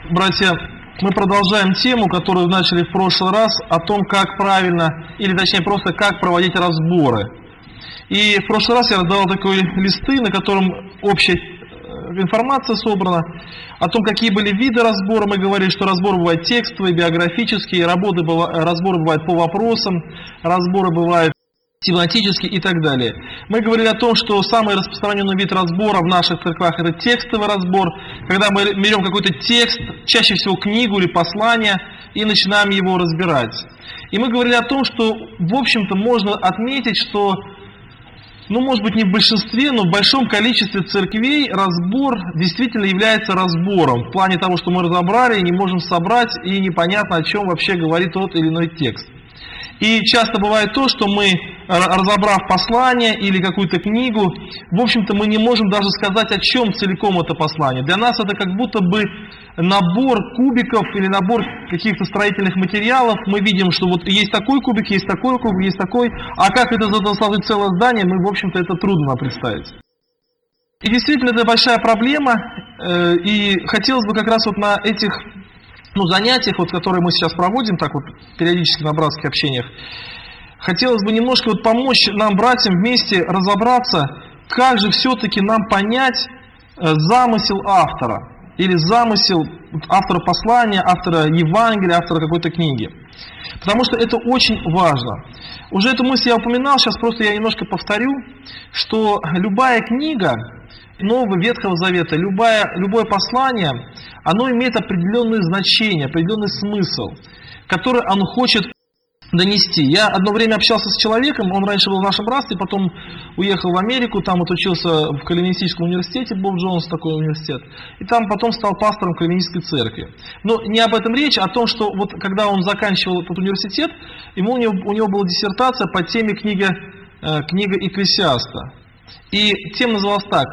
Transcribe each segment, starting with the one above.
Братья, мы продолжаем тему, которую начали в прошлый раз, о том, как правильно, или точнее просто как проводить разборы. И в прошлый раз я раздавал такие листы, на котором общая информация собрана, о том, какие были виды разбора. Мы говорили, что разборы бывают текстовые, биографические, разборы бывают по вопросам, разборы бывают тематические и так далее. Мы говорили о том, что самый распространенный вид разбора в наших церквах — это текстовый разбор, когда мы берем какой-то текст, чаще всего книгу или послание, и начинаем его разбирать. И мы говорили о том, что, в общем-то, можно отметить, что, может быть, не в большинстве, но в большом количестве церквей разбор действительно является разбором, в плане того, что мы разобрали и не можем собрать, и непонятно, о чем вообще говорит тот или иной текст. И часто бывает то, что мы, разобрав послание или какую-то книгу, в общем-то мы не можем даже сказать, о чем целиком это послание. Для нас это как будто бы набор кубиков или набор каких-то строительных материалов. Мы видим, что вот есть такой кубик, есть такой кубик, есть такой, а как это сложить целое здание, мы, в общем-то, это трудно представить. И действительно, это большая проблема, и хотелось бы как раз вот на этих занятиях, которые мы сейчас проводим, так вот периодически на братских общениях, хотелось бы немножко помочь нам, братьям, вместе разобраться, как же все-таки нам понять замысел автора, или замысел автора послания, автора Евангелия, автора какой-то книги. Потому что это очень важно. Уже эту мысль я упоминал, сейчас просто я немножко повторю, что любая книга Нового Ветхого Завета, любое послание, оно имеет определенное значение, определенный смысл, который оно хочет донести. Я одно время общался с человеком, он раньше был в нашем братстве, потом уехал в Америку, там учился в Кальвинистическом университете, Боб Джонс такой университет, и там потом стал пастором Кальвинистской церкви. Но не об этом речь, а о том, что вот когда он заканчивал этот университет, у него была диссертация по теме книга Экклесиаста. И тема называлась так: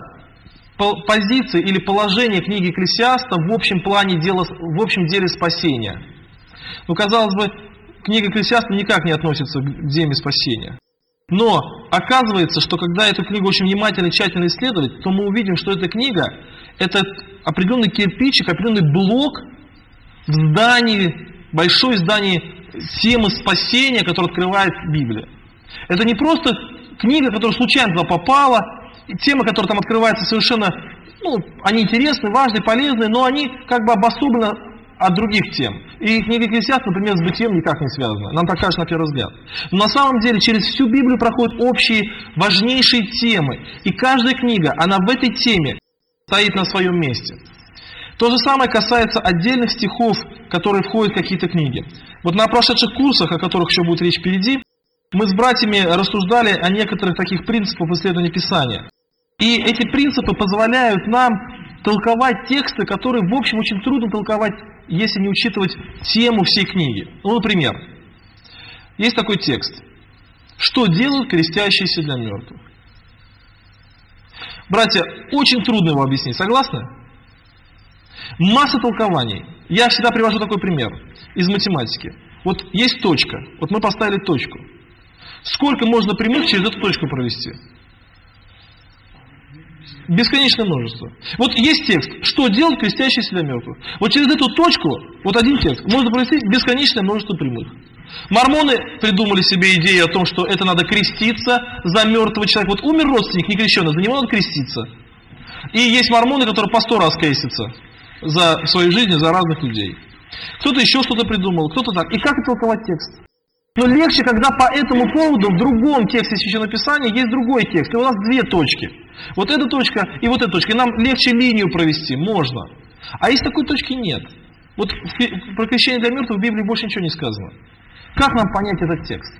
позиции или положение книги Экклесиаста в общем плане дела, в общем деле спасения. Казалось бы, книга Экклесиаста никак не относится к теме спасения. Но оказывается, что когда эту книгу очень внимательно и тщательно исследовать, то мы увидим, что эта книга — это определенный кирпичик, определенный блок в здании, большое здание темы спасения, которое открывает Библия. Это не просто книга, которая случайно туда попала, и темы, которые там открываются, совершенно, они интересны, важны, полезны, но они как бы обособлены от других тем. И книга Экклесиаста, например, с бытием никак не связана. Нам так кажется на первый взгляд. Но на самом деле через всю Библию проходят общие, важнейшие темы. И каждая книга, она в этой теме стоит на своем месте. То же самое касается отдельных стихов, которые входят в какие-то книги. Вот на прошедших курсах, о которых еще будет речь впереди, мы с братьями рассуждали о некоторых таких принципах исследования Писания. И эти принципы позволяют нам толковать тексты, которые, в общем, очень трудно толковать, если не учитывать тему всей книги. Например, есть такой текст: «Что делают крестящиеся для мертвых?» Братья, очень трудно его объяснить, согласны? Масса толкований. Я всегда привожу такой пример из математики. Вот есть точка, вот мы поставили точку. Сколько можно прямых через эту точку провести? Бесконечное множество. Вот есть текст: «Что делать крестящиеся для мертвых?» Вот через эту точку, вот один текст, можно провести бесконечное множество прямых. Мормоны придумали себе идею о том, что это надо креститься за мертвого человека. Вот умер родственник не крещеный, за него надо креститься. И есть мормоны, которые по 100 раз крестятся за свою жизнь, за разных людей. Кто-то еще что-то придумал, кто-то так. И как толковать текст? Но легче, когда по этому поводу в другом тексте Священного Писания есть другой текст, и у нас две точки. Вот эта точка и вот эта точка. И нам легче линию провести, можно. А если такой точки нет? Вот про крещение для мертвых в Библии больше ничего не сказано. Как нам понять этот текст?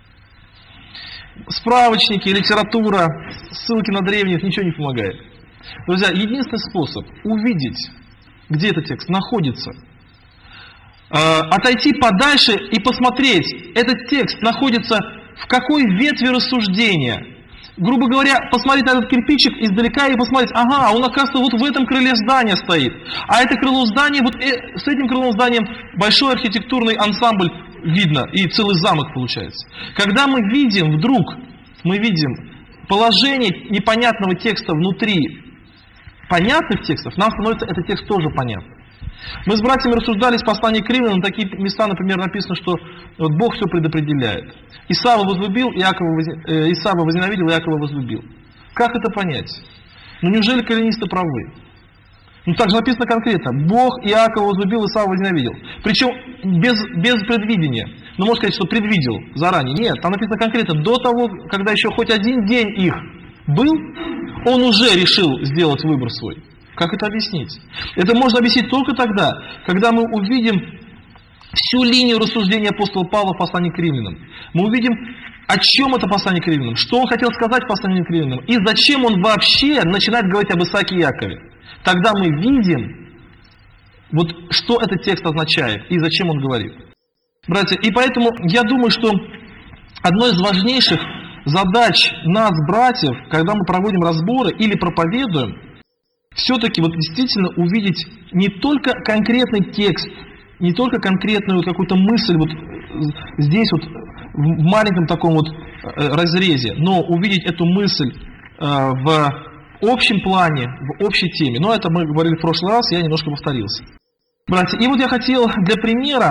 Справочники, литература, ссылки на древних ничего не помогает. Друзья, единственный способ увидеть, где этот текст находится, отойти подальше и посмотреть, этот текст находится в какой ветви рассуждения. Грубо говоря, посмотреть на этот кирпичик издалека и посмотреть: ага, он, оказывается, вот в этом крыле здания стоит. А это крыло здания, вот с этим крылом зданием большой архитектурный ансамбль видно, и целый замок получается. Когда мы видим положение непонятного текста внутри понятных текстов, нам становится этот текст тоже понятен. Мы с братьями рассуждали в послании к Римлянам, такие места, например, написано, что вот Бог все предопределяет. Исава возлюбил, Исава возненавидел, Иакова возлюбил. Как это понять? Ну неужели кальвинисты правы? Ну так же написано конкретно. Бог Иакова возлюбил, Исава возненавидел. Причем без предвидения. Ну можно сказать, что предвидел заранее. Нет, там написано конкретно. До того, когда еще хоть один день их был, он уже решил сделать выбор свой. Как это объяснить? Это можно объяснить только тогда, когда мы увидим всю линию рассуждения апостола Павла в послании к Римлянам. Мы увидим, о чем это послание к Римлянам, что он хотел сказать в послании к Римлянам, и зачем он вообще начинает говорить об Исааке и Якове. Тогда мы видим, вот, что этот текст означает и зачем он говорит. Братья, и поэтому я думаю, что одной из важнейших задач нас, братьев, когда мы проводим разборы или проповедуем, все-таки вот действительно увидеть не только конкретный текст, не только конкретную вот какую-то мысль вот здесь вот в маленьком таком вот разрезе, но увидеть эту мысль в общем плане, в общей теме. Но это мы говорили в прошлый раз, я немножко повторился. Братья, и вот я хотел для примера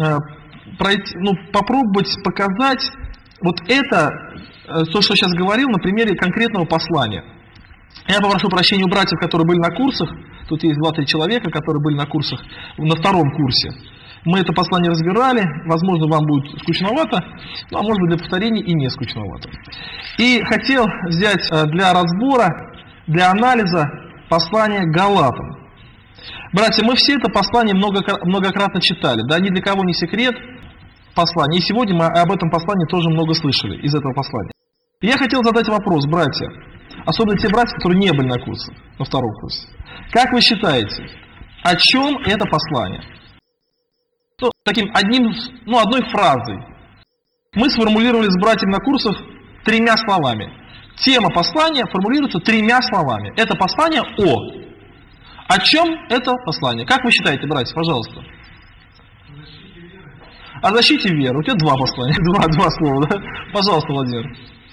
попробовать показать вот это, то, что сейчас говорил, на примере конкретного послания. Я попрошу прощения у братьев, которые были на курсах. Тут есть 2-3 человека, которые были на курсах, на 2-м курсе. Мы это послание разбирали. Возможно, вам будет скучновато, а может быть, для повторения и не скучновато. И хотел взять для разбора, для анализа послание к Галатам. Братья, мы все это послание многократно читали. Да, ни для кого не секрет послание. И сегодня мы об этом послании тоже много слышали, из этого послания. И я хотел задать вопрос, братья. Особенно те братья, которые не были на курсе, на 2-м курсе. Как вы считаете, о чем это послание? Таким одной фразой. Мы сформулировали с братьями на курсах 3 словами. Тема послания формулируется 3 словами. Это послание о чем это послание? Как вы считаете, братья, пожалуйста? О защите веры. У тебя 2 послания, 2 слова, да? Пожалуйста, Владимир.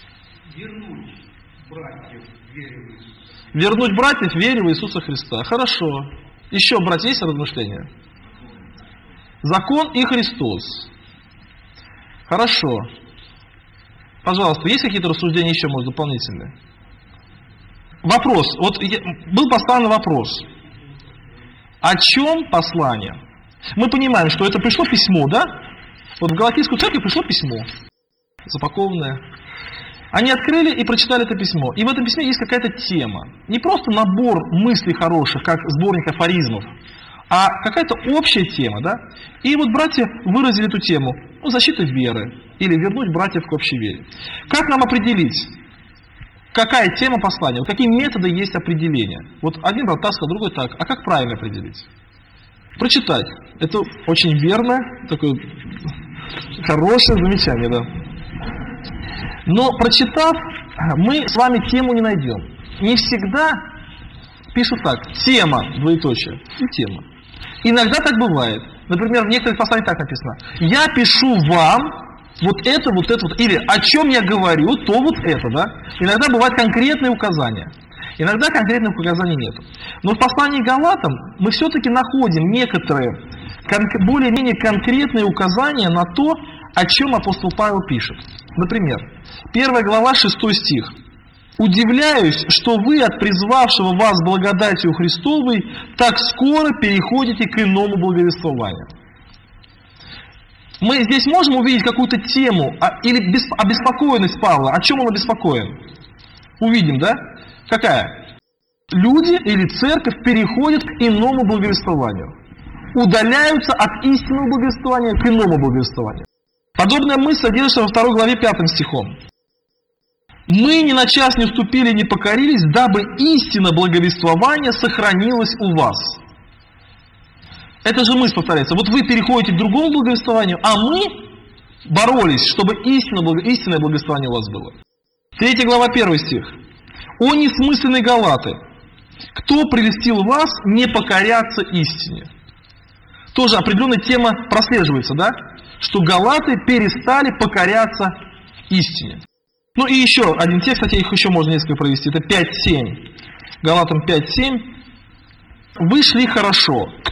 Вернуть братьев в вере в Иисуса Христа. Хорошо. Еще, братья, есть размышления? Закон и Христос. Хорошо. Пожалуйста, есть какие-то рассуждения еще, может, дополнительные? Вопрос. Вот был поставлен вопрос. О чем послание? Мы понимаем, что это пришло письмо, да? Вот в Галатийскую церковь пришло письмо. Запакованное. Они открыли и прочитали это письмо. И в этом письме есть какая-то тема. Не просто набор мыслей хороших, как сборник афоризмов, а какая-то общая тема, да? И вот братья выразили эту тему. Защита веры. Или вернуть братьев к общей вере. Как нам определить, какая тема послания? Вот какие методы есть определения? Вот один брат так сказал, другой так. А как правильно определить? Прочитать. Это очень верно, такое хорошее замечание, да. Но прочитав, мы с вами тему не найдем. Не всегда пишут так. Тема, двоеточие, и тема. Иногда так бывает. Например, в некоторых посланиях так написано. Я пишу вам вот это, или о чем я говорю, то вот это, да. Иногда бывают конкретные указания. Иногда конкретных указаний нет. Но в послании к Галатам мы все-таки находим некоторые более-менее конкретные указания на то, о чем апостол Павел пишет. Например, 1 глава, 6 стих. «Удивляюсь, что вы от призвавшего вас благодатью Христовой так скоро переходите к иному благовествованию». Мы здесь можем увидеть какую-то тему или обеспокоенность Павла. О чем он обеспокоен? Увидим, да? Какая? Люди или церковь переходят к иному благовествованию. Удаляются от истинного благовествования к иному благовествованию. Подобная мысль содержится во 2 главе 5 стихом. «Мы ни на час не уступили, не покорились, дабы истина благовествования сохранилась у вас». Это же мысль повторяется. Вот вы переходите к другому благовествованию, а мы боролись, чтобы истинное благовествование у вас было. 3 глава 1 стих. «О несмысленные галаты, кто прельстил вас не покоряться истине?» Тоже определенная тема прослеживается, да? Что галаты перестали покоряться истине. Ну и еще один текст, кстати, их еще можно несколько провести. Это 5.7. Галатам 5.7. «Вы шли хорошо.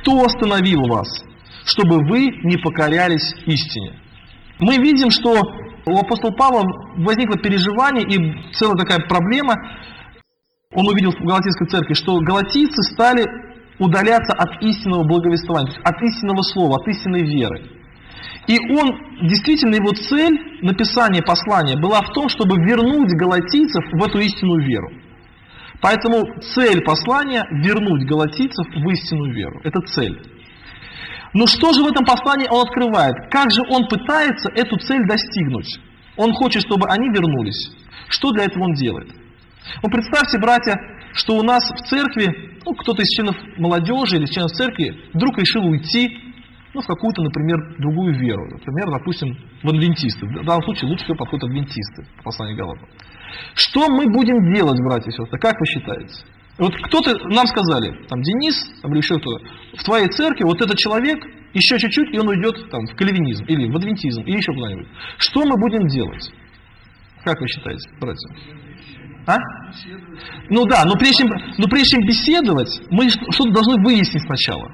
кто остановил вас, чтобы вы не покорялись истине? Мы видим, что у апостола Павла возникло переживание и целая такая проблема. Он увидел в Галатийской церкви, что галатийцы стали удаляться от истинного благовествования, от истинного слова, от истинной веры. И он, действительно, его цель написания послания была в том, чтобы вернуть галатийцев в эту истинную веру. Поэтому цель послания – вернуть галатийцев в истинную веру. Это цель. Но что же в этом послании он открывает? Как же он пытается эту цель достигнуть? Он хочет, чтобы они вернулись. Что для этого он делает? Ну, представьте, братья, что у нас в церкви, кто-то из членов молодежи или членов церкви вдруг решил уйти, в какую-то, например, другую веру. Например, допустим, в адвентисты. В данном случае лучше всего подходят адвентисты, по посланию Галатам. Что мы будем делать, братья и сестры? Как вы считаете? Вот кто-то, нам сказали, Денис, или еще кто-то, в твоей церкви вот этот человек, еще чуть-чуть, и он уйдет в кальвинизм, или в адвентизм, или еще куда-нибудь. Что мы будем делать? Как вы считаете, братья? А? Ну да, но прежде чем беседовать, мы что-то должны выяснить сначала.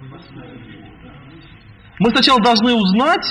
Мы сначала должны узнать,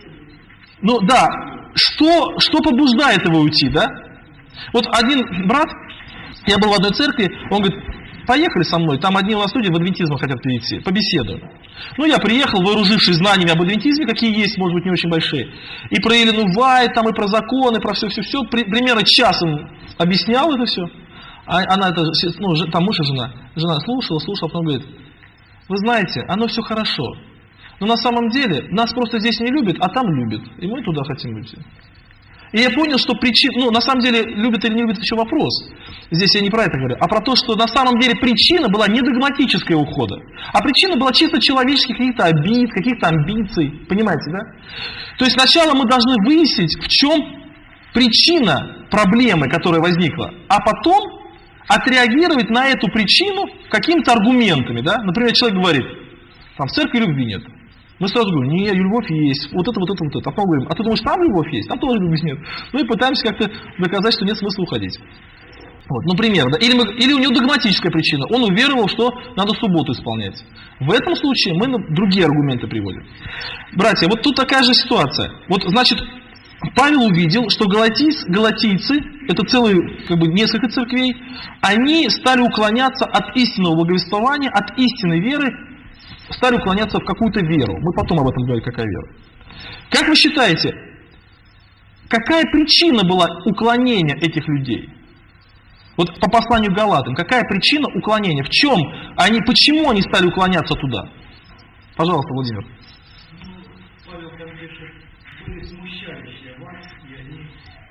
что побуждает его уйти, да? Вот один брат, я был в одной церкви, он говорит, поехали со мной, там одни у нас люди в адвентизм хотят перейти, побеседуем. Я приехал, вооружившись знаниями об адвентизме, какие есть, может быть, не очень большие, и про Елену Вайт, и про законы, про все-все-все, примерно час он объяснял это все. Она, там муж и жена слушала, а потом говорит, вы знаете, оно все хорошо, но на самом деле нас просто здесь не любят, а там любят, и мы туда хотим уйти. И я понял, что причина, на самом деле, любят или не любят, еще вопрос. Здесь я не про это говорю, а про то, что на самом деле причина была не догматическая ухода, а причина была чисто человеческих каких-то обид, каких-то амбиций. Понимаете, да? То есть сначала мы должны выяснить, в чем причина проблемы, которая возникла, а потом отреагировать на эту причину какими-то аргументами. Да? Например, человек говорит, в церкви любви нет. Мы сразу говорим, нет, любовь есть, вот это. А потом говорим, а ты думаешь, там любовь есть, там тоже любовь нет. И пытаемся как-то доказать, что нет смысла уходить. Например, да? Или у него догматическая причина. Он уверовал, что надо субботу исполнять. В этом случае мы другие аргументы приводим. Братья, вот тут такая же ситуация. Значит, Павел увидел, что галатийцы, это целые, несколько церквей, они стали уклоняться от истинного благовествования, от истинной веры, стали уклоняться в какую-то веру. Мы потом об этом говорим, какая вера. Как вы считаете, какая причина была уклонения этих людей? По посланию к Галатам, какая причина уклонения? Почему они стали уклоняться туда? Пожалуйста, Владимир. Павел там пишет, были смущающие вас, и они...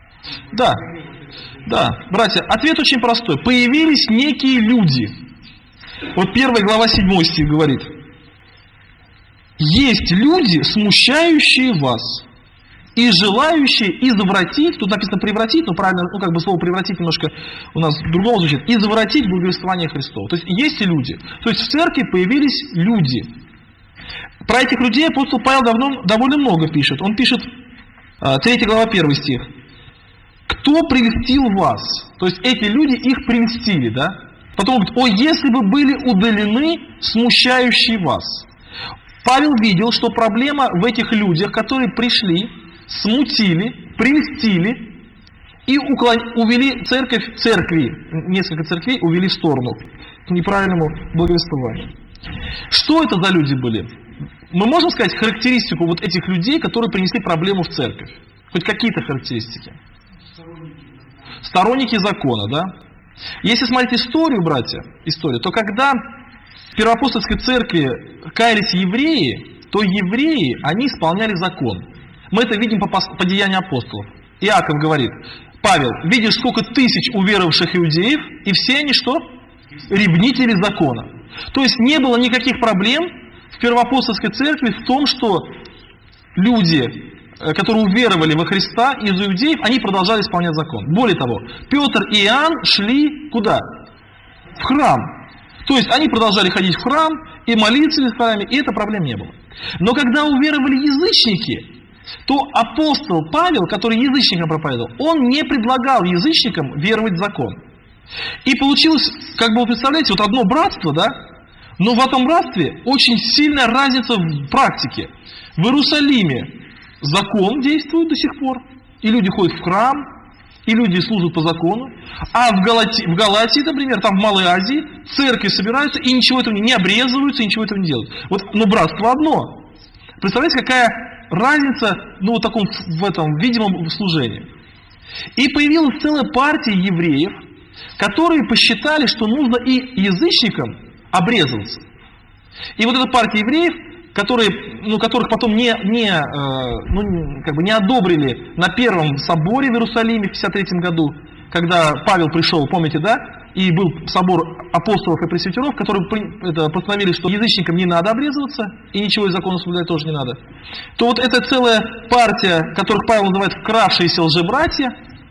Да, братья, ответ очень простой. Появились некие люди. 1 глава 7 стих говорит. Есть люди, смущающие вас и желающие извратить, тут написано превратить, но правильно, слово превратить немножко у нас другого звучит, извратить благовествование Христова. То есть есть и люди. То есть в церкви появились люди. Про этих людей апостол Павел довольно много пишет. Он пишет, 3 глава 1 стих. Кто прельстил вас? То есть эти люди их прельстили, да? Потом говорит, если бы были удалены смущающие вас. Павел видел, что проблема в этих людях, которые пришли, смутили, прельстили и увели церкви, несколько церквей увели в сторону к неправильному благовествованию. Что это за люди были? Мы можем сказать характеристику этих людей, которые принесли проблему в церковь? Хоть какие-то характеристики? Сторонники закона, да? Если смотреть историю, братья, то когда в Первоапостольской церкви каялись евреи, то евреи, они исполняли закон. Мы это видим по деянию апостолов. Иаков говорит, Павел, видишь, сколько тысяч уверовавших иудеев, и все они что? Ревнители закона. То есть не было никаких проблем в Первоапостольской церкви в том, что люди, которые уверовали во Христа из иудеев, они продолжали исполнять закон. Более того, Петр и Иоанн шли куда? В храм. То есть они продолжали ходить в храм и молиться в храме, и это проблем не было. Но когда уверовали язычники, то апостол Павел, который язычникам проповедовал, он не предлагал язычникам веровать в закон. И получилось, представляете, одно братство, да, Но в этом братстве очень сильная разница в практике. В Иерусалиме закон действует до сих пор, и люди ходят в храм, и люди служат по закону. А в Галатии, например, там в Малой Азии, церкви собираются и ничего этого не обрезываются, и ничего этого не делают. Вот, но братство одно. Представляете, какая разница в таком, в этом видимом служении. И появилась целая партия евреев, которые посчитали, что нужно и язычникам обрезываться. И вот эта партия евреев, которых потом не одобрили на первом соборе в Иерусалиме в 53 году, когда Павел пришел, помните, да? И был собор апостолов и пресвитеров, которые постановили, что язычникам не надо обрезываться, и ничего из закона соблюдать тоже не надо. То вот эта целая партия, которых Павел называет вкравшиеся лжебратья,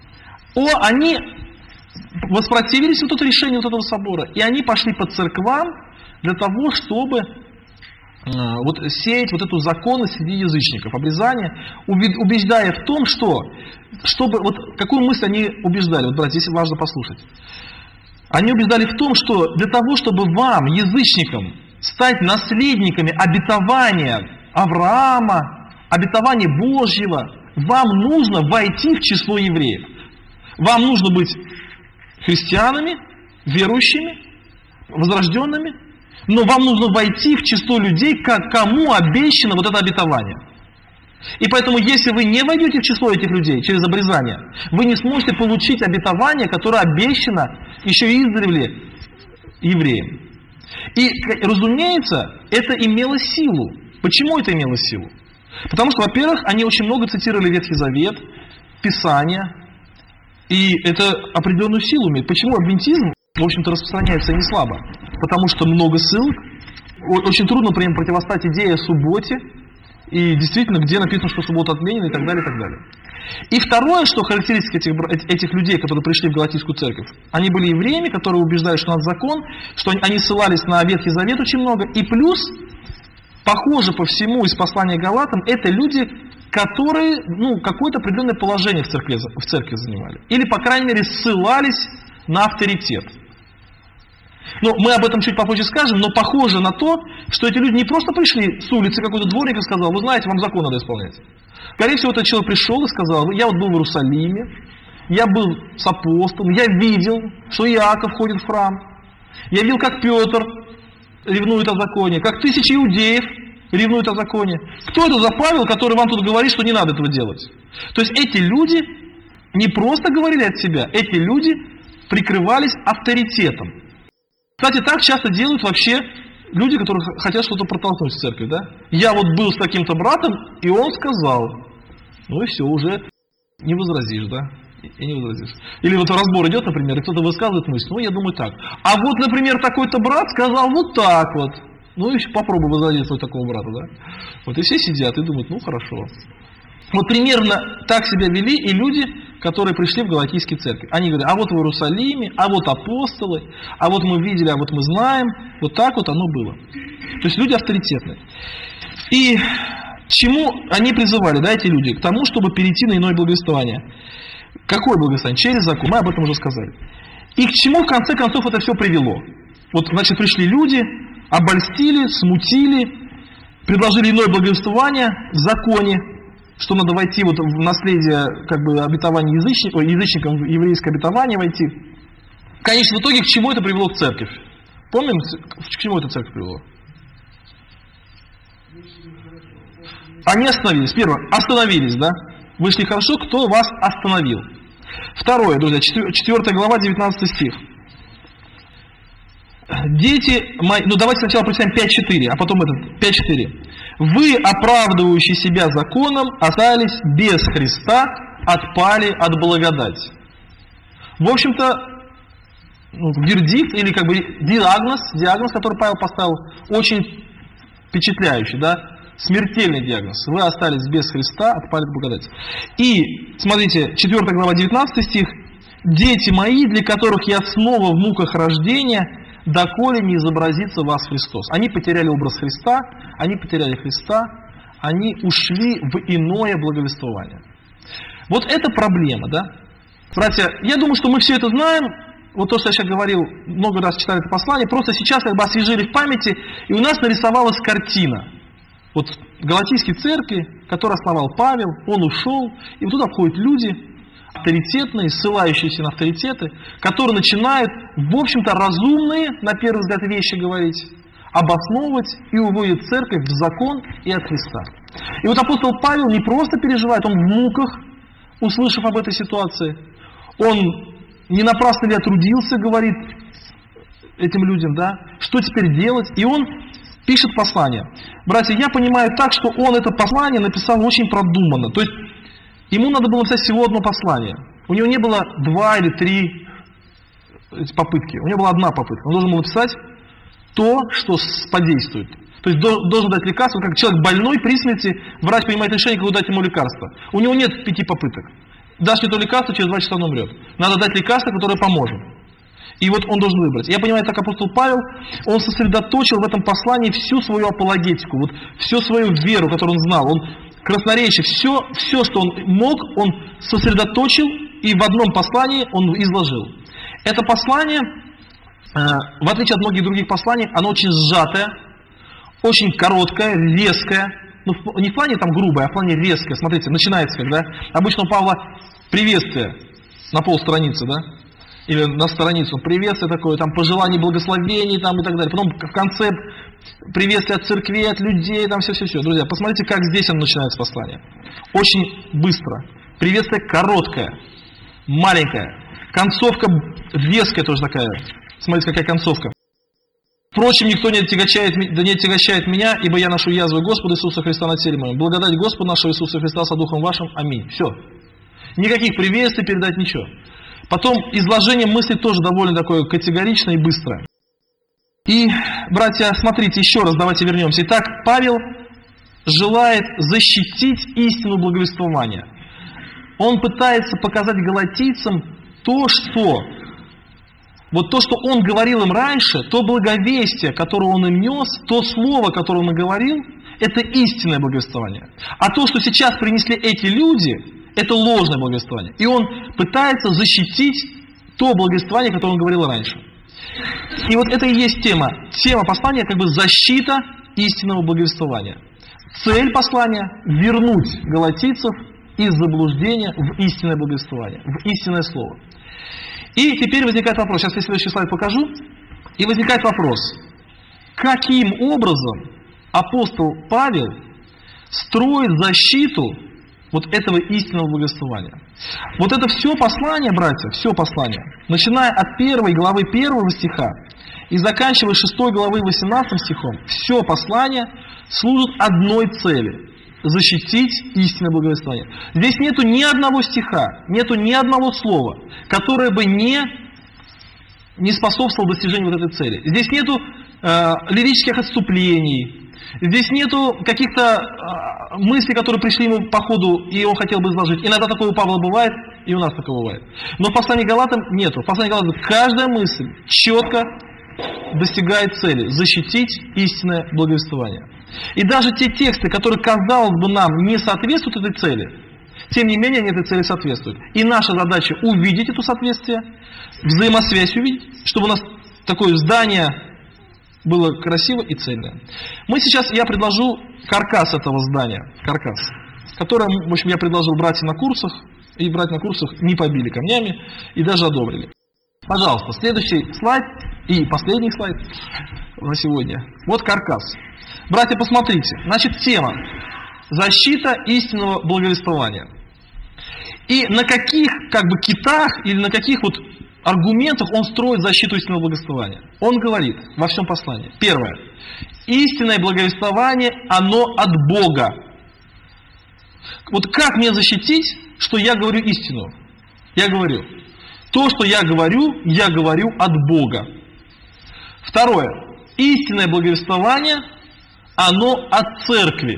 они воспротивились вот это решение вот этого собора, и они пошли по церквам для того, чтобы сеять вот эту законность среди язычников, обрезание, убеждая в том, какую мысль они убеждали, вот, братья, здесь важно послушать. Они убеждали в том, что для того, чтобы вам, язычникам, стать наследниками обетования Авраама, обетования Божьего, вам нужно войти в число евреев. Вам нужно быть христианами, верующими, возрожденными, но вам нужно войти в число людей, кому обещано вот это обетование. И поэтому, если вы не войдете в число этих людей через обрезание, вы не сможете получить обетование, которое обещано еще издревле евреям. И, разумеется, это имело силу. Почему это имело силу? Потому что, во-первых, они очень много цитировали Ветхий Завет, Писания, и это определенную силу имеет. Почему адвентизм, в общем-то, распространяется не слабо? Потому что много ссылок, очень трудно, например, противостать идее о субботе, и действительно, где написано, что суббота отменена, и так далее, и так далее. И второе, что характеристика этих людей, которые пришли в Галатийскую церковь, они были евреями, которые убеждали, что надо закон, что они ссылались на Ветхий Завет очень много, и плюс, похоже по всему из послания Галатам, это люди, которые какое-то определенное положение в церкви занимали. Или, по крайней мере, ссылались на авторитет. Мы об этом чуть попозже скажем, но похоже на то, что эти люди не просто пришли с улицы, какой-то дворник и сказал: вы знаете, вам закон надо исполнять. Скорее всего, этот человек пришел и сказал: я был в Иерусалиме, я был с апостолом, я видел, что Иаков ходит в храм, я видел, как Петр ревнует о законе, как тысячи иудеев ревнуют о законе. Кто это за Павел, который вам тут говорит, что не надо этого делать? То есть эти люди не просто говорили от себя, эти люди прикрывались авторитетом. Кстати, так часто делают вообще люди, которые хотят что-то протолкнуть в церкви, да? Я был с таким-то братом, и он сказал. И все, уже не возразишь, да? И не возразишь. Или разбор идет, например, и кто-то высказывает мысль, я думаю так. А например, такой-то брат сказал вот так вот. Еще попробуй возразить такого брата, да? И все сидят и думают, хорошо. Примерно так себя вели и люди, которые пришли в Галатийские церкви. Они говорят: а в Иерусалиме, а апостолы, а мы видели, а мы знаем. Вот так оно было. То есть люди авторитетные. И к чему они призывали, эти люди? К тому, чтобы перейти на иное благовествование. Какое благовествование? Через закон. Мы об этом уже сказали. И к чему в конце концов это все привело? Пришли люди, обольстили, смутили, предложили иное благовествование в законе, что надо войти в наследие обетования язычникам, в еврейское обетование войти. В конечном итоге, к чему это привело к церкви? Помним, к чему это церковь привело? Они остановились. Первое, остановились, да? Вышли хорошо, кто вас остановил? Второе, друзья, 4 глава, 19 стих. Дети мои, давайте сначала прочитаем 5.4, а потом 5.4. Вы, оправдывающие себя законом, остались без Христа, отпали от благодати. В общем-то, вердикт или диагноз, который Павел поставил, очень впечатляющий, да? Смертельный диагноз. Вы остались без Христа, отпали от благодати. И, смотрите, 4 глава, 19 стих. Дети мои, для которых я снова в муках рождения, доколе не изобразится вас Христос. Они потеряли образ Христа, они потеряли Христа, они ушли в иное благовествование. Вот это проблема, да? Братья, я думаю, что мы все это знаем, вот то, что я сейчас говорил, много раз читали это послание, просто сейчас как бы освежили в памяти, и у нас нарисовалась картина. Вот Галатийской церкви, которую основал Павел, он ушел, и вот туда входят люди, авторитетные, ссылающиеся на авторитеты, которые начинают, в общем-то, разумные, на первый взгляд, вещи говорить, обосновывать и уводят церковь в закон и от Христа. И вот апостол Павел не просто переживает, он в муках, услышав об этой ситуации, он не напрасно ли отрудился, говорит этим людям, да, что теперь делать, и он пишет послание. Братья, я понимаю так, что он это послание написал очень продуманно. То есть ему надо было написать всего одно послание. У него не было 2 или 3 попытки. У него была одна попытка. Он должен был написать то, что подействует. То есть должен дать лекарство, как человек больной при смерти, врач принимает решение, куда дать ему лекарство. У него нет 5 попыток. Дашь мне то лекарство, через 2 часа он умрет. Надо дать лекарство, которое поможет. И вот он должен выбрать. Я понимаю, так апостол Павел, он сосредоточил в этом послании всю свою апологетику, вот всю свою веру, которую он знал. Он красноречие, все, что он мог, он сосредоточил и в одном послании он изложил. Это послание, в отличие от многих других посланий, оно очень сжатое, очень короткое, резкое. Ну, не в плане там грубое, а в плане резкое. Смотрите, начинается когда. Обычно у Павла приветствие на полстраницы, да? Или на страницу, приветствие такое, там пожелание благословений там, и так далее. Потом в конце приветствие от церкви, от людей, там все-все-все. Друзья, посмотрите, как здесь оно начинается послание. Очень быстро. Приветствие короткое, маленькое. Концовка веская тоже такая. Смотрите, какая концовка. Впрочем, никто не отягощает меня, ибо я ношу язвы Господа Иисуса Христа на теле моем. Благодать Господа нашего Иисуса Христа со Духом вашим. Аминь. Все. Никаких приветствий передать, ничего. Потом изложение мысли тоже довольно такое категоричное и быстрое. И, братья, смотрите, еще раз давайте вернемся. Итак, Павел желает защитить истину благовествования. Он пытается показать галатийцам то, что он говорил им раньше, то благовестие, которое он им нес, то слово, которое он им говорил, это истинное благовествование. А то, что сейчас принесли эти люди, это ложное благовествование. И он пытается защитить то благовествование, которое он говорил раньше. И вот это и есть тема. Тема послания как бы защита истинного благовествования. Цель послания – вернуть галатийцев из заблуждения в истинное благовествование, в истинное слово. И теперь возникает вопрос, сейчас я следующий слайд покажу, и возникает вопрос, каким образом апостол Павел строит защиту вот этого истинного благовествования. Вот это все послание, братья, все послание, начиная от 1 главы 1 стиха и заканчивая 6 главы 18 стихом, все послание служит одной цели – защитить истинное благовествование. Здесь нету ни одного стиха, нету ни одного слова, которое бы не способствовало достижению вот этой цели. Здесь нету лирических отступлений, здесь нету каких-то мыслей, которые пришли ему по ходу, и он хотел бы изложить. Иногда такое у Павла бывает, и у нас такое бывает. Но в послании к Галатам нету. В послании к Галатам каждая мысль четко достигает цели – защитить истинное благовествование. И даже те тексты, которые, казалось бы, нам не соответствуют этой цели, тем не менее, они этой цели соответствуют. И наша задача увидеть это соответствие, взаимосвязь увидеть, чтобы у нас такое здание было красиво и цельное. Я предложу каркас этого здания, которое, в общем, я предложил братьям на курсах, и братья на курсах не побили камнями и даже одобрили. Пожалуйста, следующий слайд и последний слайд на сегодня. Вот каркас. Братья, посмотрите. Значит, тема защита истинного благовествования. И на каких китах или на каких аргументах он строит защиту истинного благовествования? Он говорит во всем послании. Первое. Истинное благовествование, оно от Бога. Вот как мне защитить, что я говорю истину? Я говорю, то, что я говорю от Бога. Второе. Истинное благовествование, оно от церкви.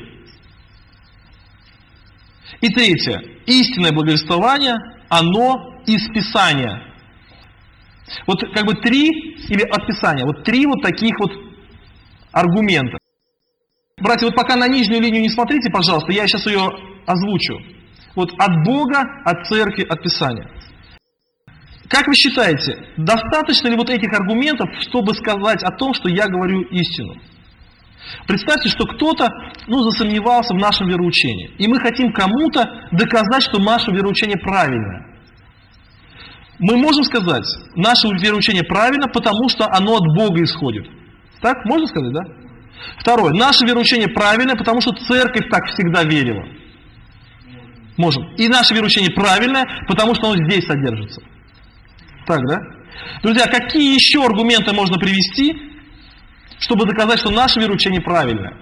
И третье. Истинное благовествование, оно из Писания. Вот три, или от Писания, три таких аргумента. Братья, пока на нижнюю линию не смотрите, пожалуйста, я сейчас ее озвучу. От Бога, от церкви, от Писания. Как вы считаете, достаточно ли вот этих аргументов, чтобы сказать о том, что я говорю истину? Представьте, что кто-то засомневался в нашем вероучении, и мы хотим кому-то доказать, что наше вероучение правильное. Мы можем сказать, наше вероучение правильно, потому что оно от Бога исходит. Так, можно сказать, да? Второе, наше вероучение правильное, потому что церковь так всегда верила. Можем. И наше вероучение правильное, потому что оно здесь содержится. Так, да? Друзья, какие еще аргументы можно привести, чтобы доказать, что наше вероучение правильное?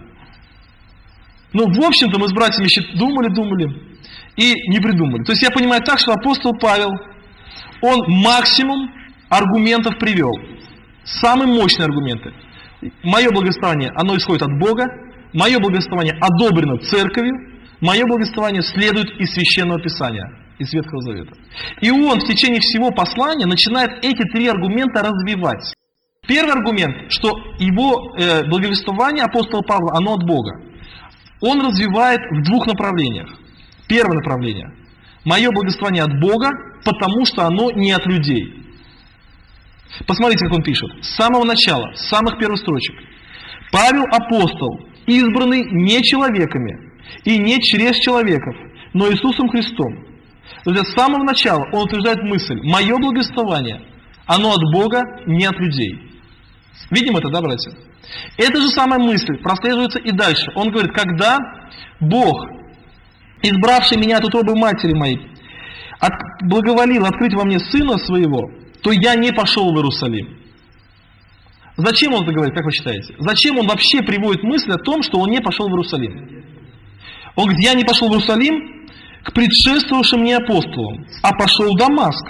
В общем-то, мы с братьями думали и не придумали. То есть я понимаю так, что апостол Павел, он максимум аргументов привел. Самые мощные аргументы. Мое благословение, оно исходит от Бога. Мое благословение одобрено церковью. Мое благословение следует из Священного Писания, из Ветхого Завета. И он в течение всего послания начинает эти три аргумента развивать. Первый аргумент, что его благовествование апостола Павла, оно от Бога. Он развивает в двух направлениях. Первое направление. Мое благословение от Бога, потому что оно не от людей. Посмотрите, как он пишет. С самого начала, с самых первых строчек. Павел апостол, избранный не человеками и не через человеков, но Иисусом Христом. То есть с самого начала он утверждает мысль. Мое благословение, оно от Бога, не от людей. Видим это, да, братья? Эта же самая мысль прослеживается и дальше. Он говорит, когда Бог, избравший меня от утробы матери моей, благоволил открыть во мне Сына Своего, то я не пошел в Иерусалим. Зачем он это говорит, как вы считаете? Зачем он вообще приводит мысль о том, что он не пошел в Иерусалим? Он говорит, я не пошел в Иерусалим к предшествовавшим мне апостолам, а пошел в Дамаск.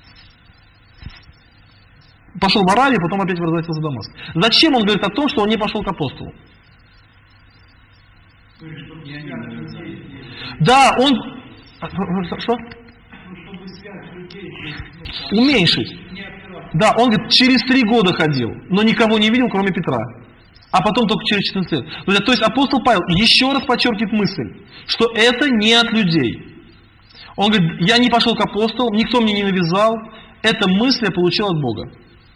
Пошел в Аравию, потом опять возвратился в Дамаск. Зачем он говорит о том, что он не пошел к апостолу? Да, он... Что? Уменьшить. Да, он говорит, через 3 года ходил, но никого не видел, кроме Петра. А потом только через 14 лет. То есть апостол Павел еще раз подчеркивает мысль, что это не от людей. Он говорит, я не пошел к апостолам, никто мне не навязал, эта мысль я получил от Бога.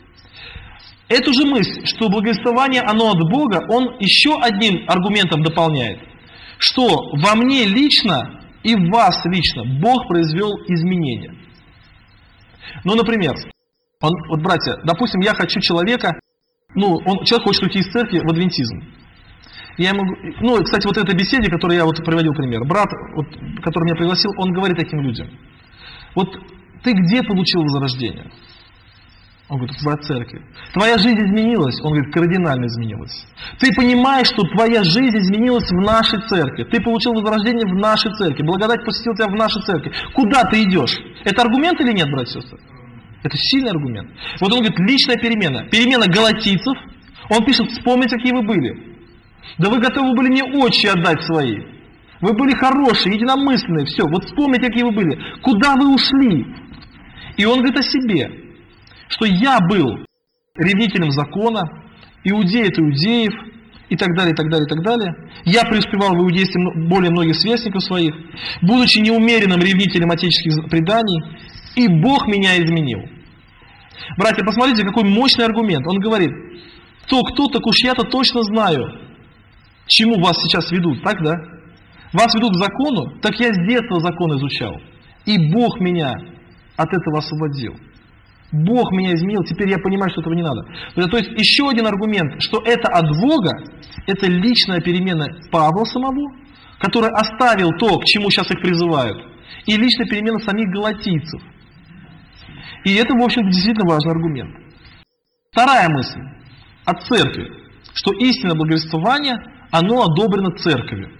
Эту же мысль, что благовествование, оно от Бога, он еще одним аргументом дополняет, что во мне лично и в вас лично Бог произвел изменения. Например, вот, братья, допустим, я хочу человека, человек хочет уйти из церкви в адвентизм. Я ему, кстати, вот в этой беседе, которую я приводил пример, брат, который меня пригласил, он говорит таким людям, вот ты где получил возрождение? Он говорит, в твоей церкви. Твоя жизнь изменилась? Он говорит, кардинально изменилась. Ты понимаешь, что твоя жизнь изменилась в нашей церкви. Ты получил возрождение в нашей церкви. Благодать посетила тебя в нашей церкви. Куда ты идешь? Это аргумент или нет, братья и сестры? Это сильный аргумент. Вот он говорит, личная перемена. Перемена галатийцев. Он пишет, вспомните, какие вы были. Да вы готовы были мне очи отдать свои. Вы были хорошие, единомысленные. Все, вот вспомните, какие вы были. Куда вы ушли? И он говорит о себе. Что я был ревнителем закона, иудей от иудеев, и так далее, и так далее, и так далее. Я преуспевал в иудействе более многих сверстников своих, будучи неумеренным ревнителем отеческих преданий, и Бог меня изменил. Братья, посмотрите, какой мощный аргумент. Он говорит, кто, так уж я-то точно знаю, чему вас сейчас ведут, так, да? Вас ведут к закону, так я с детства закон изучал, и Бог меня от этого освободил. Бог меня изменил, теперь я понимаю, что этого не надо. То есть еще один аргумент, что это от Бога, это личная перемена Павла самого, который оставил то, к чему сейчас их призывают, и личная перемена самих галатийцев. И это, в общем-то, действительно важный аргумент. Вторая мысль от церкви, что истинное благовествование, оно одобрено церковью.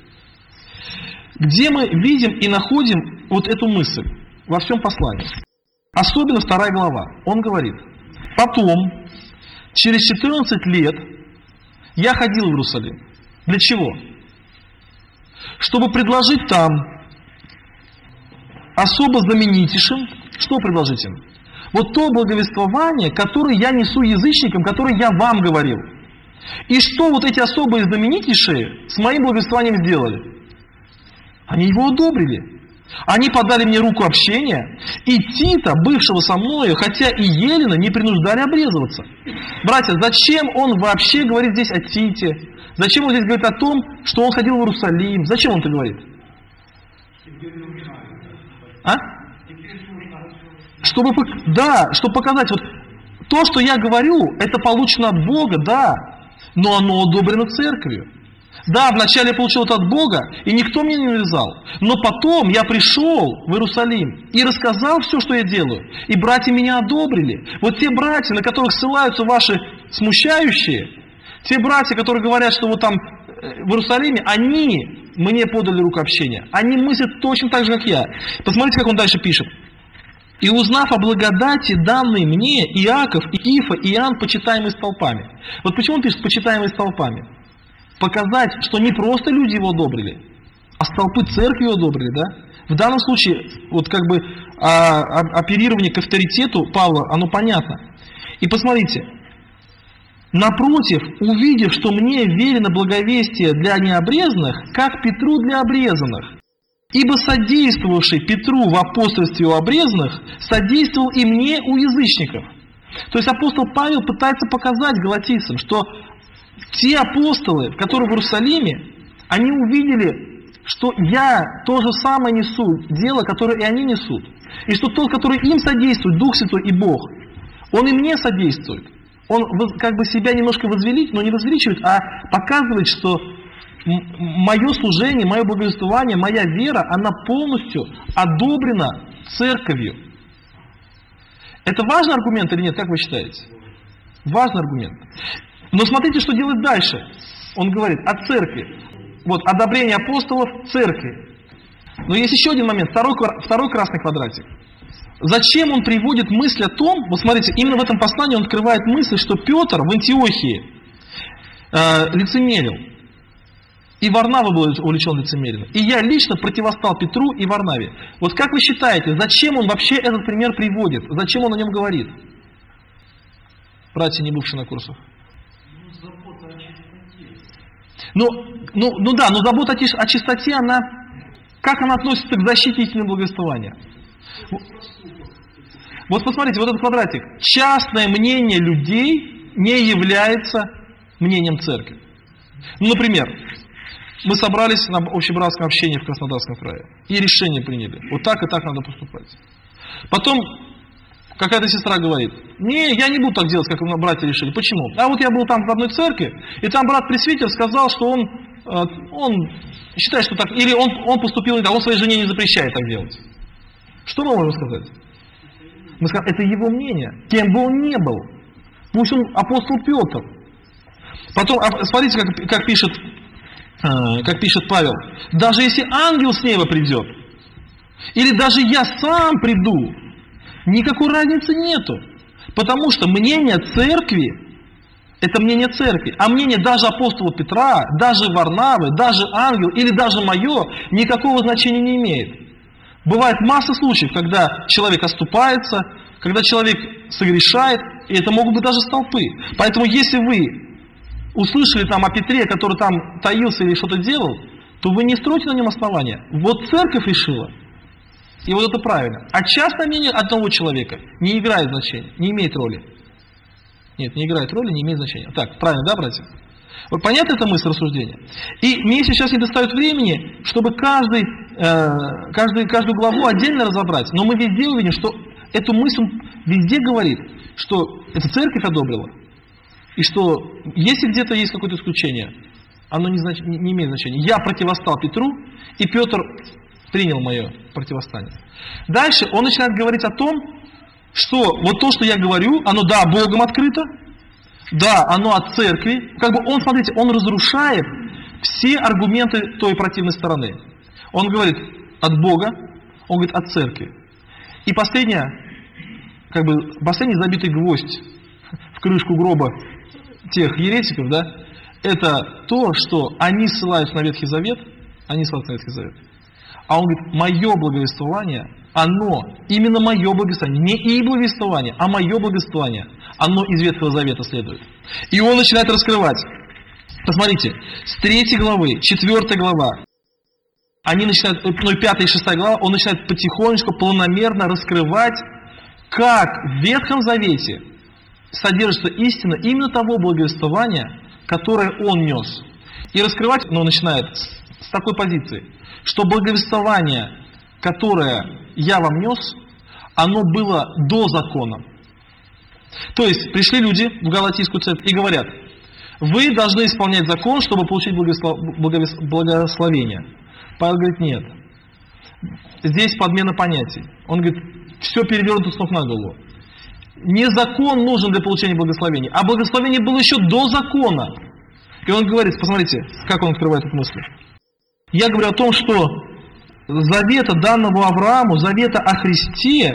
Где мы видим и находим вот эту мысль во всем послании? Особенно 2 глава. Он говорит, потом, через 14 лет, я ходил в Иерусалим. Для чего? Чтобы предложить там особо знаменитейшим, что предложить им? Вот то благовествование, которое я несу язычникам, которое я вам говорил. И что вот эти особые знаменитейшие с моим благовествованием сделали? Они его одобрили. Они подали мне руку общения, и Тита, бывшего со мною, хотя и Елена, не принуждали обрезываться. Братья, зачем он вообще говорит здесь о Тите? Зачем он здесь говорит о том, что он ходил в Иерусалим? Зачем он это говорит? А? Чтобы показать, вот то, что я говорю, это получено от Бога, да, но оно одобрено церковью. Да, вначале я получил это от Бога, и никто мне не навязал. Но потом я пришел в Иерусалим и рассказал все, что я делаю. И братья меня одобрили. Вот те братья, на которых ссылаются ваши смущающие, те братья, которые говорят, что вот там в Иерусалиме, они мне подали руку общения. Они мыслят точно так же, как я. Посмотрите, как он дальше пишет. «И узнав о благодати, данной мне, Иаков, и Кифа, и Иоанн, почитаемые столпами». Вот почему он пишет «почитаемые столпами»? Показать, что не просто люди его одобрили, а столпы церкви его одобрили, да? В данном случае, вот как бы оперирование к авторитету Павла, оно понятно. И посмотрите, напротив, увидев, что мне верено благовестие для необрезанных, как Петру для обрезанных, ибо содействовавший Петру в апостольстве у обрезанных, содействовал и мне у язычников. То есть апостол Павел пытается показать галатийцам, что те апостолы, которые в Иерусалиме, они увидели, что я то же самое несу, дело, которое и они несут. И что тот, который им содействует, Дух Святой и Бог, он и мне содействует. Он как бы себя немножко возвеличивает, но не возвеличивает, а показывает, что мое служение, мое благовествование, моя вера, она полностью одобрена церковью. Это важный аргумент или нет, как вы считаете? Важный аргумент. Но смотрите, что делает дальше. Он говорит о церкви. Вот, одобрение апостолов церкви. Но есть еще один момент, второй красный квадратик. Зачем он приводит мысль о том, вот смотрите, именно в этом послании он открывает мысль, что Петр в Антиохии лицемерил. И Варнава был увлечен лицемерием. И я лично противостал Петру и Варнаве. Вот как вы считаете, зачем он вообще этот пример приводит? Зачем он о нем говорит? Братья, не бывшие на курсах. Ну да, но забота о чистоте, она, как она относится к защите истинного благовествования? Вот посмотрите, вот этот квадратик. Частное мнение людей не является мнением церкви. Ну, например, мы собрались на общебратском общении в Краснодарском крае и решение приняли. Вот так и так надо поступать. Потом какая-то сестра говорит: не, я не буду так делать, как братья решили. Почему? А вот я был там в одной церкви, и там брат-пресвитер сказал, что он считает, что так, или он поступил не так, он своей жене не запрещает так делать. Что мы можем сказать? Мы скажем, это его мнение, кем бы он ни был. Пусть он апостол Петр. Потом, смотрите, как пишет Павел. Даже если ангел с неба придет, или даже я сам приду, никакой разницы нету. Потому что мнение церкви, это мнение церкви, а мнение даже апостола Петра, даже Варнавы, даже ангел или даже мое, никакого значения не имеет. Бывает масса случаев, когда человек оступается, когда человек согрешает, и это могут быть даже столпы. Поэтому если вы услышали там о Петре, который там таился или что-то делал, то вы не стройте на нем основания. Вот церковь решила, и вот это правильно. А частное мнение одного человека не играет значения, не имеет роли. Нет, не играет роли, не имеет значения. Так, правильно, да, братья? Вот понятна эта мысль рассуждения? И мне сейчас не достает времени, чтобы каждую главу отдельно разобрать. Но мы везде увидим, что эту мысль везде говорит, что эта церковь одобрила. И что если где-то есть какое-то исключение, оно не имеет значения. Я противостал Петру, и Петр принял мое противостание. Дальше он начинает говорить о том, что вот то, что я говорю, оно, да, Богом открыто, да, оно от церкви. Как бы он, смотрите, он разрушает все аргументы той противной стороны. Он говорит от Бога, он говорит от церкви. И последний забитый гвоздь в крышку гроба тех еретиков, да, это то, что они ссылаются на Ветхий Завет, а он говорит, мое благовествование, именно мое благовествование, не их благовествование, а мое благовествование, оно из Ветхого Завета следует. И он начинает раскрывать. Посмотрите, с 3 главы, 4 глава, они начинают, ну и 5 и 6 глава, он начинает потихонечку, планомерно раскрывать, как в Ветхом Завете содержится истина именно того благовествования, которое он нес. И раскрывать, ну, начинает с такой позиции, что благовествование, которое я вам нес, оно было до закона. То есть пришли люди в Галатийскую церковь и говорят: вы должны исполнять закон, чтобы получить благословение. Павел говорит: нет. Здесь подмена понятий. Он говорит, все перевернуто с ног на голову. Не закон нужен для получения благословения, а благословение было еще до закона. И он говорит, посмотрите, как он открывает эту мысль. Я говорю о том, что завета, данного Аврааму, завета о Христе,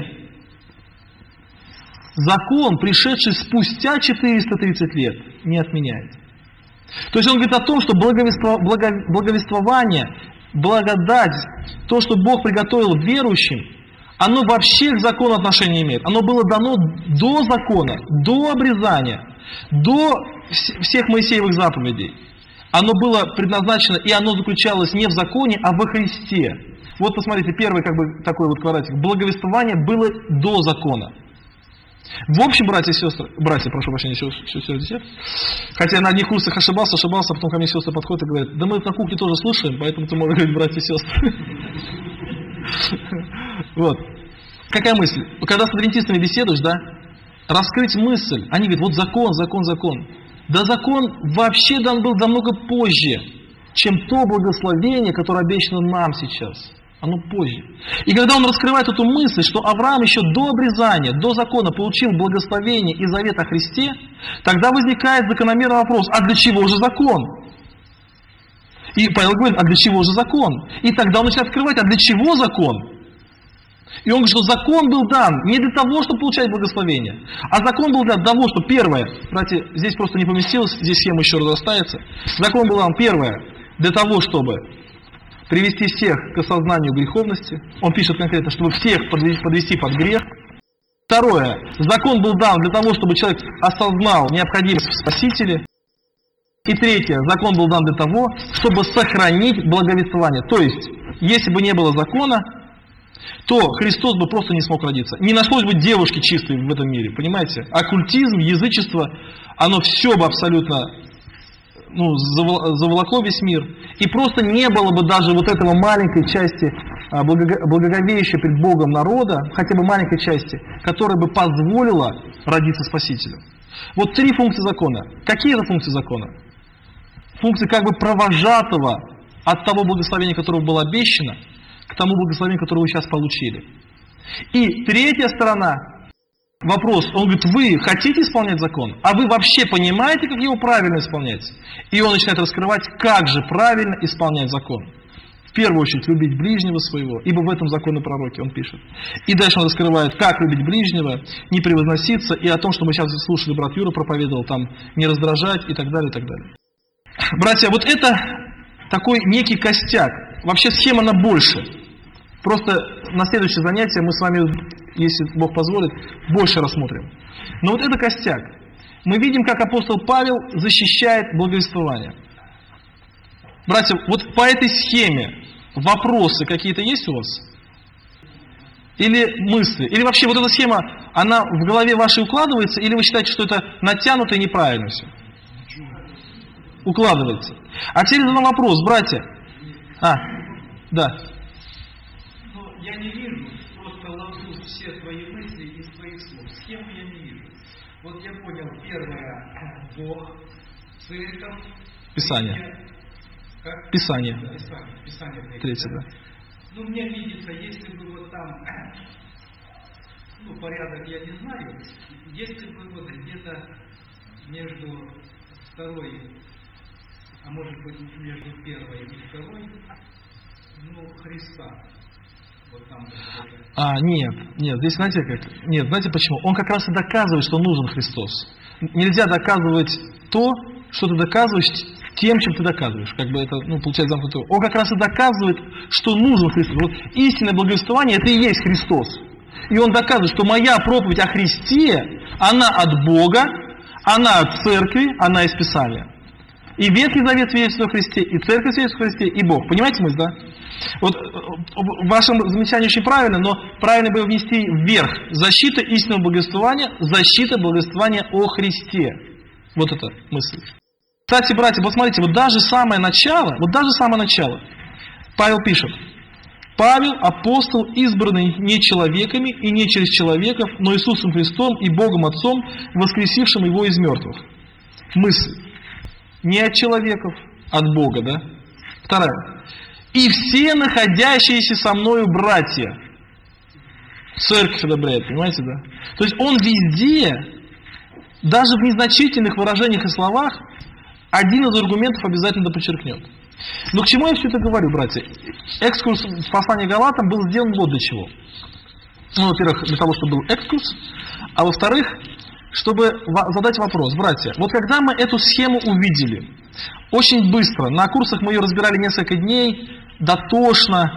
закон, пришедший спустя 430 лет, не отменяет. То есть он говорит о том, что благовествование, благодать, то, что Бог приготовил верующим, оно вообще к закону отношения имеет. Оно было дано до закона, до обрезания, до всех Моисеевых заповедей. Оно было предназначено, и оно заключалось не в законе, а во Христе. Вот посмотрите, первый такой вот квадратик. Благовествование было до закона. В общем, братья и сестры, прошу прощения, сестры, хотя я на одних курсах ошибался, а потом ко мне сестры подходят и говорят: да мы на кухне тоже слушаем, поэтому ты можешь говорить братья и сестры. Вот. Какая мысль? Когда с адвентистами беседуешь, да, раскрыть мысль, они говорят: вот закон. Да закон вообще дан был намного позже, чем то благословение, которое обещано нам сейчас. Оно позже. И когда он раскрывает эту мысль, что Авраам еще до обрезания, до закона получил благословение и завет о Христе, тогда возникает закономерный вопрос: а для чего же закон? И Павел говорит: а для чего же закон? И тогда он начинает открывать: а для чего закон? И он говорит, что закон был дан не для того, чтобы получать благословение, а закон был для того, что первое, братья, здесь просто не поместилось, здесь схема еще разрастается. Закон был дан первое, для того, чтобы привести всех к осознанию греховности. Он пишет конкретно, чтобы всех подвести под грех. Второе, закон был дан для того, чтобы человек осознал необходимость в Спасителе. И третье, закон был дан для того, чтобы сохранить благовествование. То есть, если бы не было закона, то Христос бы просто не смог родиться. Не нашлось бы девушки чистой в этом мире, понимаете? Оккультизм, язычество, оно все бы абсолютно заволокло весь мир. И просто не было бы даже вот этого маленькой части, благоговеющей пред Богом народа, хотя бы маленькой части, которая бы позволила родиться Спасителю. Вот 3 функции закона. Какие это функции закона? Функции как бы провожатого от того благословения, которое было обещано, к тому благословению, которое вы сейчас получили. И третья сторона, вопрос, он говорит: вы хотите исполнять закон, а вы вообще понимаете, как его правильно исполнять? И он начинает раскрывать, как же правильно исполнять закон. В первую очередь, любить ближнего своего, ибо в этом законы пророки, он пишет. И дальше он раскрывает, как любить ближнего, не превозноситься, и о том, что мы сейчас слушали, брат Юра проповедовал, там, не раздражать и так далее, и так далее. Братья, вот это такой некий костяк. Вообще схема на больше. Просто на следующее занятие мы с вами, если Бог позволит, больше рассмотрим. Но вот это костяк. Мы видим, как апостол Павел защищает благовествование. Братья, вот по этой схеме вопросы какие-то есть у вас? Или мысли? Или вообще вот эта схема, она в голове вашей укладывается, или вы считаете, что это натянуто и неправильно все? Укладывается. А теперь задам вопрос, братья. Да. Но я не вижу, просто ловлю все твои мысли из твоих слов. Схему я не вижу. Вот я понял, первое, Бог, церковь. Писание. Как? Писание. Писание. Третье, да. Ну, мне видится, если бы вот там, порядок я не знаю, если бы вот где-то между второй, а может быть между первой и второй, Христа. Вот там Нет, здесь знаете как? Нет, знаете почему? Он как раз и доказывает, что нужен Христос. Нельзя доказывать то, что ты доказываешь тем, чем ты доказываешь. Как бы это, получается замкнутое. Он как раз и доказывает, что нужен Христос. Вот истинное благовествование — это и есть Христос. И он доказывает, что моя проповедь о Христе, она от Бога, она от церкви, она из Писания. И Ветхий Завет свидетельствует о Христе, и Церковь свидетельствует о Христе, и Бог. Понимаете мысль, да? Вот ваше замечание очень правильно, но правильно было внести вверх. Защита истинного богословия, защита богословия о Христе. Вот это мысль. Кстати, братья, вот смотрите, вот даже самое начало, Павел пишет: Павел, апостол, избранный не человеками и не через человеков, но Иисусом Христом и Богом Отцом, воскресившим Его из мертвых. Мысль. Не от человеков, от Бога, да? Вторая. И все находящиеся со мною братья. Церковь одобряет, понимаете, да? То есть он везде, даже в незначительных выражениях и словах, один из аргументов обязательно подчеркнет. Но к чему я все это говорю, братья? Экскурс в послании Галатам был сделан вот для чего. Ну, во-первых, для того, чтобы был экскурс, а во-вторых, чтобы задать вопрос. Братья, вот когда мы эту схему увидели, очень быстро, на курсах мы ее разбирали несколько дней, дотошно,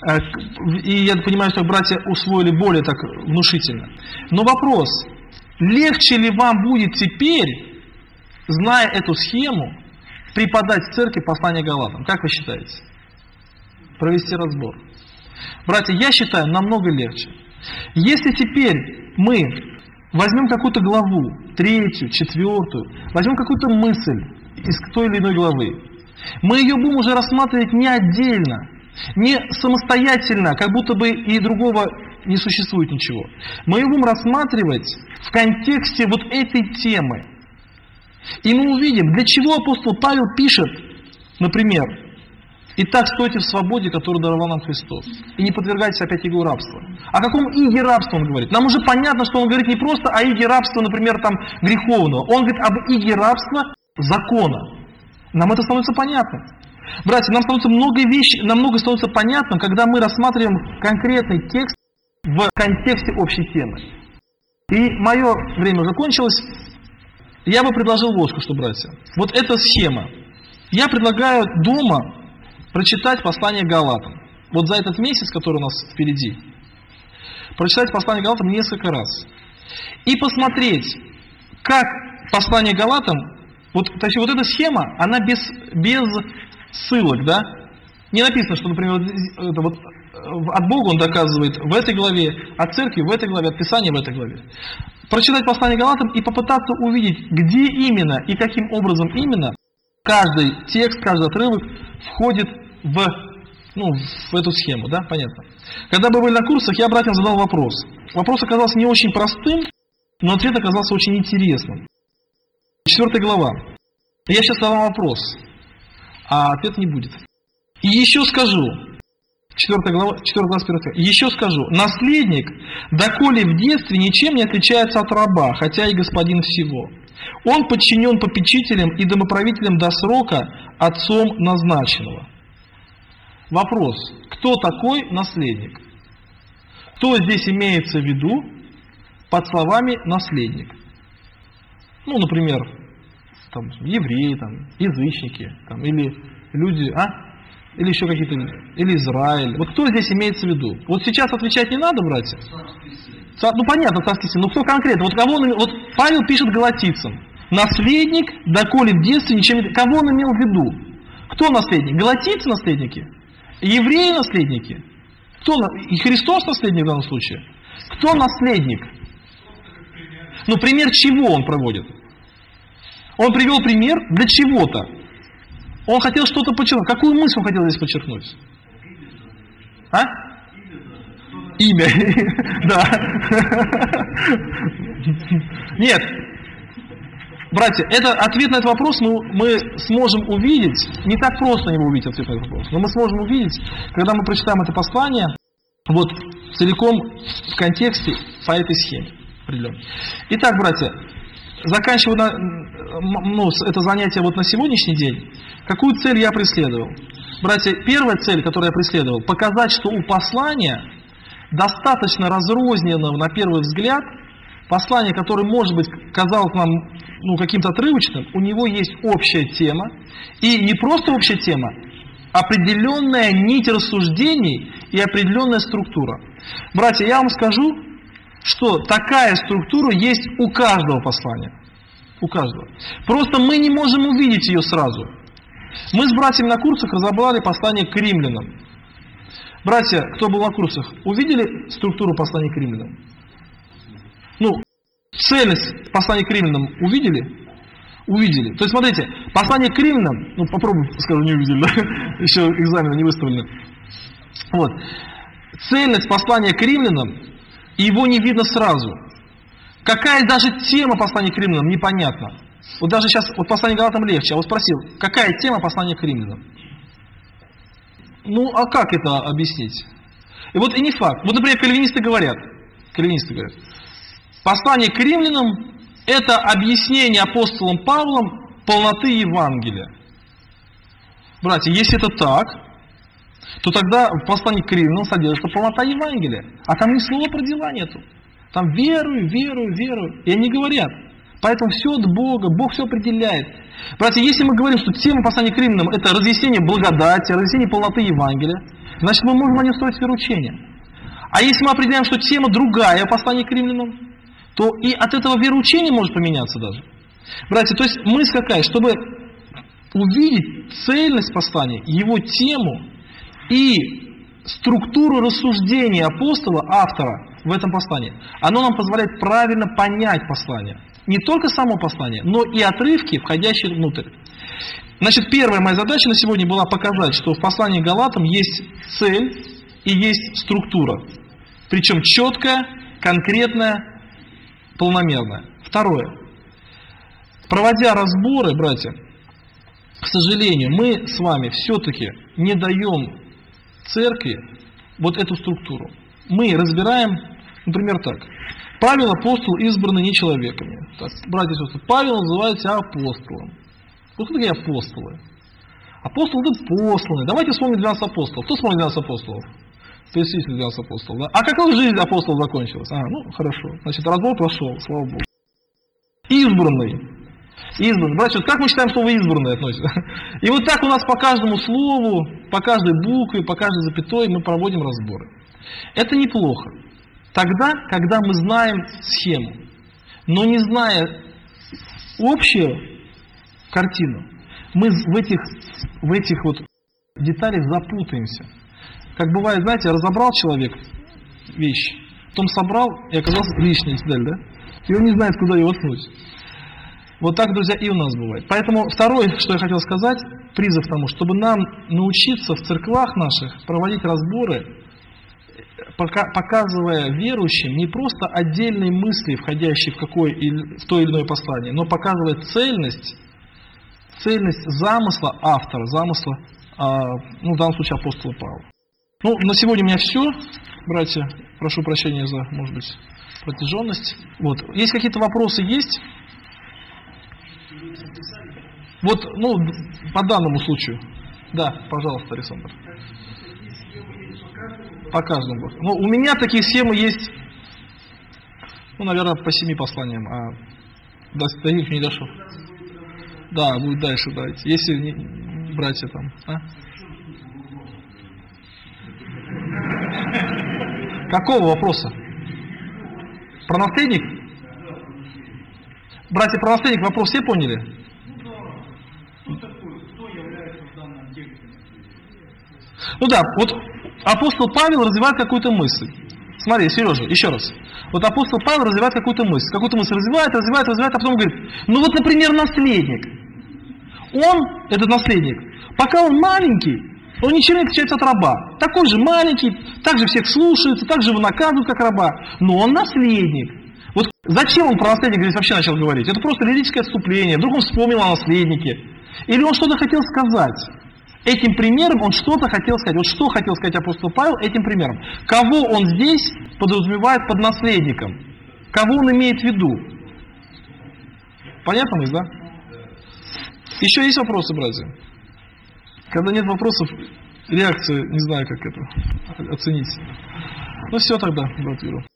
и я понимаю, что братья усвоили более так внушительно. Но вопрос, легче ли вам будет теперь, зная эту схему, преподать в церкви послание Галатам? Как вы считаете? Провести разбор. Братья, я считаю, намного легче. Если теперь мы возьмем какую-то главу, 3-ю, 4-ю, возьмем какую-то мысль из той или иной главы, мы ее будем уже рассматривать не отдельно, не самостоятельно, как будто бы и другого не существует ничего. Мы ее будем рассматривать в контексте вот этой темы. И мы увидим, для чего апостол Павел пишет, например: «Итак, стойте в свободе, которую даровал нам Христос, и не подвергайтесь опять игу рабства». О каком иге рабства он говорит? Нам уже понятно, что он говорит не просто о иге рабства, например, там, греховного. Он говорит об иге рабства закона. Нам это становится понятно. Братья, нам становится намного становится понятным, когда мы рассматриваем конкретный текст в контексте общей темы. И мое время уже кончилось. Я бы предложил вот что, братья. Вот эта схема. Я предлагаю дома прочитать послание Галатам. Вот за этот месяц, который у нас впереди. Прочитать послание Галатам несколько раз. И посмотреть, как послание Галатам, вот, то есть вот эта схема, она без ссылок, да? Не написано, что, например, это вот от Бога он доказывает в этой главе, от церкви в этой главе, от Писания в этой главе. Прочитать послание Галатам и попытаться увидеть, где именно и каким образом именно каждый текст, каждый отрывок входит в эту схему, да, понятно. Когда мы были на курсах, я братьям задал вопрос. Вопрос оказался не очень простым, но ответ оказался очень интересным. 4 глава. Я сейчас задам вопрос, а ответа не будет. И еще скажу, 4 глава, 4 глава, 1 стих. Еще скажу, наследник, доколе в детстве ничем не отличается от раба, хотя и господин всего. Он подчинен попечителям и домоправителям до срока отцом назначенного. Вопрос, кто такой наследник? Кто здесь имеется в виду под словами наследник? Ну, например, там, евреи, там, язычники, там, или люди, или еще какие-то, или Израиль. Вот кто здесь имеется в виду? Вот сейчас отвечать не надо, братья? Ну, понятно, царский сын, но кто конкретно? Вот кого он, вот Павел пишет галатийцам. Наследник, доколе в детстве ничем не... Кого он имел в виду? Кто наследник? Галатийцы наследники? Евреи наследники? Кто? И Христос наследник в данном случае? Кто наследник? Ну, пример чего он проводит? Он привел пример для чего-то. Он хотел что-то подчеркнуть. Какую мысль он хотел здесь подчеркнуть? А? Имя. Да. Нет. Братья, это ответ на этот вопрос мы сможем увидеть. Не так просто его увидеть, ответ на этот вопрос. Но мы сможем увидеть, когда мы прочитаем это послание, вот целиком в контексте по этой схеме. Итак, братья, заканчивая это занятие вот на сегодняшний день, какую цель я преследовал? Братья, первая цель, которую я преследовал, показать, что у послания, достаточно разрозненного на первый взгляд, послание, которое, может быть, казалось нам каким-то отрывочным, у него есть общая тема, и не просто общая тема, определенная нить рассуждений и определенная структура. Братья, я вам скажу, что такая структура есть у каждого послания. У каждого. Просто мы не можем увидеть ее сразу. Мы с братьями на курсах разобрали послание к римлянам. Братья, кто был на курсах, увидели структуру послания к римлянам? Ну, цельность послания к римлянам увидели? Увидели. То есть, смотрите, послание к римлянам, ну, попробуем, скажу, не увидели, да? Еще экзамены не выставлены. Вот. Цельность послания к римлянам, его не видно сразу. Какая даже тема послания к римлянам, непонятно. Вот даже сейчас, вот послание к Галатам легче, а вот спросил, какая тема послания к римлянам? Ну, а как это объяснить? И вот и не факт. Вот, например, кальвинисты говорят, послание к римлянам – это объяснение апостолом Павлом полноты Евангелия. Братья, если это так, то тогда в послании к римлянам содержится полнота Евангелия. А там ни слова про дела нету. Там верую, верую, верую. И они говорят. Поэтому все от Бога, Бог все определяет. Братья, если мы говорим, что тема послания к римлянам – это разъяснение благодати, разъяснение полноты Евангелия, значит, мы можем на нем строить вероучение. А если мы определяем, что тема другая послания к римлянам, то и от этого вероучение может поменяться даже. Братья, то есть мысль какая? Чтобы увидеть цельность послания, его тему и структуру рассуждения апостола, автора в этом послании, оно нам позволяет правильно понять послание. Не только само послание, но и отрывки, входящие внутрь. Значит, первая моя задача на сегодня была показать, что в послании к Галатам есть цель и есть структура. Причем четкая, конкретная, полномерная. Второе. Проводя разборы, братья, к сожалению, мы с вами все-таки не даем церкви вот эту структуру. Мы разбираем, например, так. Павел апостол избранный не человеками. Так, братья и сестры, Павел называет себя апостолом. Вот кто такие апостолы? Апостолы – это посланные. Давайте вспомним 12 апостолов. Кто вспомнил 12 апостолов? Перечислили 12 апостолов, да? А какая жизнь апостолов закончилась? Ну, хорошо. Значит, разбор прошел, слава Богу. Избранный. Избранный. Братья, как мы считаем слово избранный относится? И вот так у нас по каждому слову, по каждой букве, по каждой запятой мы проводим разборы. Это неплохо. Тогда, когда мы знаем схему, но не зная общую картину, мы в этих вот деталях запутаемся. Как бывает, знаете, разобрал человек вещь, потом собрал и оказался лишний деталь, да? И он не знает, куда ее воткнуть. Вот так, друзья, и у нас бывает. Поэтому второе, что я хотел сказать, призыв к тому, чтобы нам научиться в церквах наших проводить разборы, показывая верующим не просто отдельные мысли, входящие в то или иное послание, но показывая цельность замысла автора, замысла, в данном случае апостола Павла. На сегодня у меня все, братья. Прошу прощения за, может быть, протяженность. Вот. Есть какие-то вопросы? Есть? Вот, по данному случаю. Да, пожалуйста, Александр. По каждому. У меня такие схемы есть, наверное, по 7 посланиям, а до них не дошел. Да, будет дальше, давайте. Если братья там, Какого вопроса? Про наследник? Братья, про наследник вопрос все поняли? Кто является в данном тексте? Вот апостол Павел развивает какую-то мысль. Смотри, Сережа, еще раз. Вот апостол Павел развивает какую-то мысль. Какую-то мысль развивает, а потом говорит, например, наследник. Этот наследник, пока он маленький, он ничем не отличается от раба. Такой же маленький, так же всех слушается, так же его наказывают, как раба. Но он наследник. Вот зачем он про наследника здесь вообще начал говорить? Это просто лирическое отступление. Вдруг он вспомнил о наследнике. Или он что-то хотел сказать. Этим примером он что-то хотел сказать. Вот что хотел сказать апостол Павел этим примером? Кого он здесь подразумевает под наследником? Кого он имеет в виду? Понятно мысль, да? Еще есть вопросы, братья? Когда нет вопросов, реакция, не знаю, как это оценить. Все тогда, брат Юра.